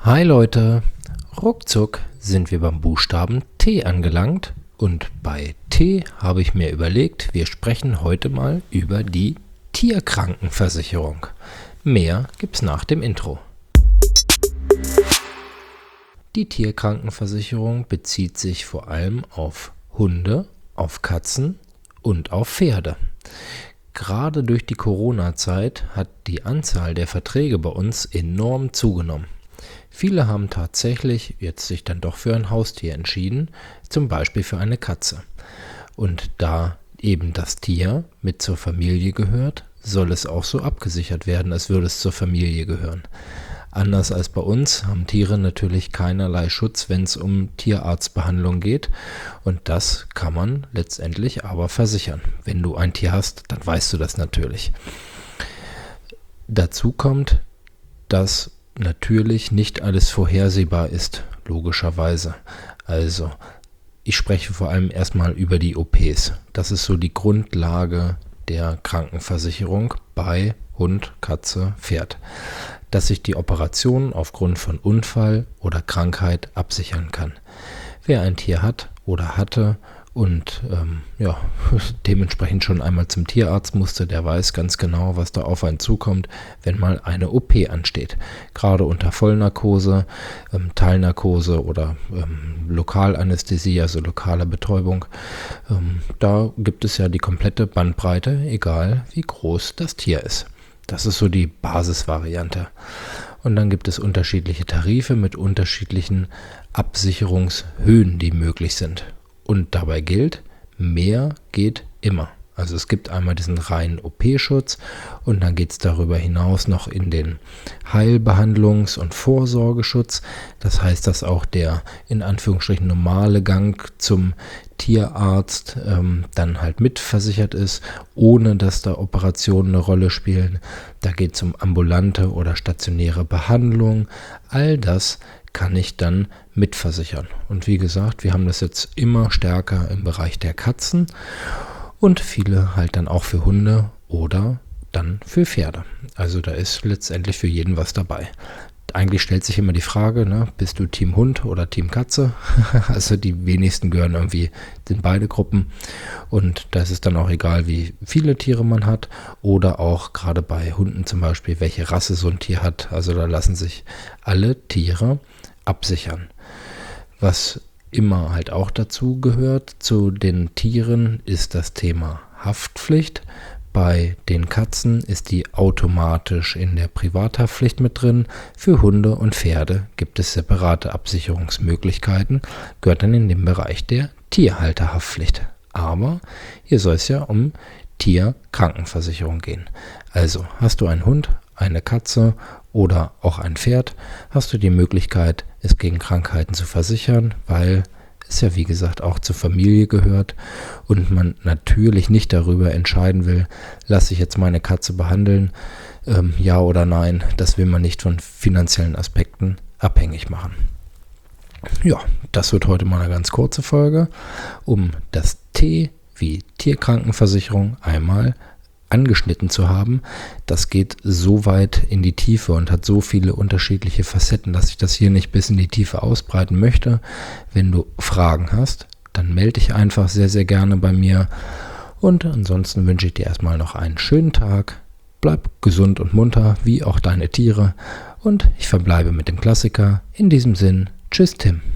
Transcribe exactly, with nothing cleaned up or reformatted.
Hi Leute, ruckzuck sind wir beim Buchstaben T angelangt und bei T habe ich mir überlegt, wir sprechen heute mal über die Tierkrankenversicherung. Mehr gibt's nach dem Intro. Die Tierkrankenversicherung bezieht sich vor allem auf Hunde, auf Katzen und auf Pferde. Gerade durch die Corona-Zeit hat die Anzahl der Verträge bei uns enorm zugenommen. Viele haben tatsächlich jetzt sich dann doch für ein Haustier entschieden, zum Beispiel für eine Katze. Und da eben das Tier mit zur Familie gehört, soll es auch so abgesichert werden, als würde es zur Familie gehören. Anders als bei uns haben Tiere natürlich keinerlei Schutz, wenn es um Tierarztbehandlung geht. Und das kann man letztendlich aber versichern. Wenn du ein Tier hast, dann weißt du das natürlich. Dazu kommt, dass natürlich nicht alles vorhersehbar ist, logischerweise. Also, ich spreche vor allem erstmal über die O Ps. Das ist so die Grundlage der Krankenversicherung bei Hund, Katze, Pferd. Dass sich die Operation aufgrund von Unfall oder Krankheit absichern kann. Wer ein Tier hat oder hatte und ähm, ja, dementsprechend schon einmal zum Tierarzt musste, der weiß ganz genau, was da auf einen zukommt, wenn mal eine O P ansteht. Gerade unter Vollnarkose, ähm, Teilnarkose oder ähm, Lokalanästhesie, also lokale Betäubung. Ähm, da gibt es ja die komplette Bandbreite, egal wie groß das Tier ist. Das ist so die Basisvariante. Und dann gibt es unterschiedliche Tarife mit unterschiedlichen Absicherungshöhen, die möglich sind. Und dabei gilt, mehr geht immer. Also es gibt einmal diesen reinen O P-Schutz und dann geht es darüber hinaus noch in den Heilbehandlungs- und Vorsorgeschutz. Das heißt, dass auch der in Anführungsstrichen normale Gang zum Tierarzt ähm, dann halt mitversichert ist, ohne dass da Operationen eine Rolle spielen. Da geht es um ambulante oder stationäre Behandlung. All das kann ich dann mitversichern. Und wie gesagt, wir haben das jetzt immer stärker im Bereich der Katzen und viele halt dann auch für Hunde oder dann für Pferde. Also da ist letztendlich für jeden was dabei. Eigentlich stellt sich immer die Frage, ne, bist du Team Hund oder Team Katze? Also die wenigsten gehören irgendwie in beide Gruppen. Und da ist es dann auch egal, wie viele Tiere man hat oder auch gerade bei Hunden zum Beispiel, welche Rasse so ein Tier hat. Also da lassen sich alle Tiere absichern. Was immer halt auch dazu gehört zu den Tieren, ist das Thema Haftpflicht. Bei den Katzen ist die automatisch in der Privathaftpflicht mit drin. Für Hunde und Pferde gibt es separate Absicherungsmöglichkeiten, gehört dann in den Bereich der Tierhalterhaftpflicht. Aber hier soll es ja um Tierkrankenversicherung gehen. Also hast du einen Hund, eine Katze oder auch ein Pferd, hast du die Möglichkeit, es gegen Krankheiten zu versichern, weil es ja wie gesagt auch zur Familie gehört und man natürlich nicht darüber entscheiden will, lasse ich jetzt meine Katze behandeln, ähm, ja oder nein. Das will man nicht von finanziellen Aspekten abhängig machen. Ja, das wird heute mal eine ganz kurze Folge, um das T wie Tierkrankenversicherung einmal angeschnitten zu haben. Das geht so weit in die Tiefe und hat so viele unterschiedliche Facetten, dass ich das hier nicht bis in die Tiefe ausbreiten möchte. Wenn du Fragen hast, dann melde dich einfach sehr, sehr gerne bei mir. Und ansonsten wünsche ich dir erstmal noch einen schönen Tag. Bleib gesund und munter, wie auch deine Tiere. Und ich verbleibe mit dem Klassiker. In diesem Sinn, tschüss Tim.